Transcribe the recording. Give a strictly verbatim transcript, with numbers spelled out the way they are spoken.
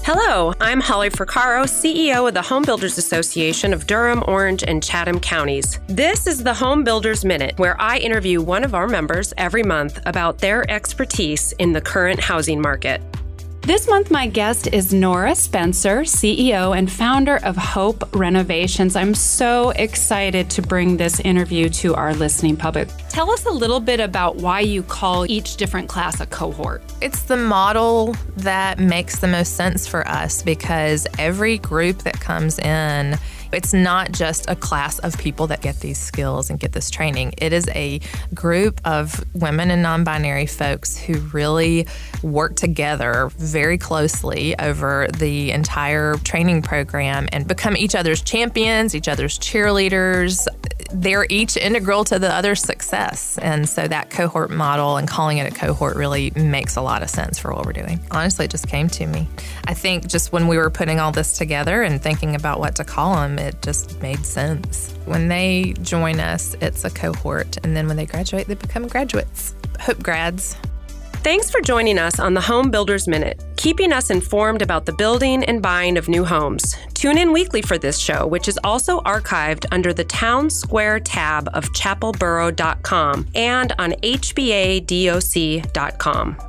Hello, I'm Holly Fricaro, C E O of the Home Builders Association of Durham, Orange, and Chatham counties. This is the Home Builders Minute, where I interview one of our members every month about their expertise in the current housing market. This month, my guest is Nora Spencer, C E O and founder of Hope Renovations. I'm so excited to bring this interview to our listening public. Tell us a little bit about why you call each different class a cohort. It's the model that makes the most sense for us because every group that comes in, it's not just a class of people that get these skills and get this training. It is a group of women and non-binary folks who really work together very closely over the entire training program and become each other's champions, each other's cheerleaders. They're each integral to the other's success. And so that cohort model and calling it a cohort really makes a lot of sense for what we're doing. Honestly, it just came to me. I think just when we were putting all this together and thinking about what to call them, it just made sense. When they join us, it's a cohort. And then when they graduate, they become graduates. Hope grads. Thanks for joining us on the Home Builders Minute, keeping us informed about the building and buying of new homes. Tune in weekly for this show, which is also archived under the Town Square tab of chapel borough dot com and on H B A doc dot com.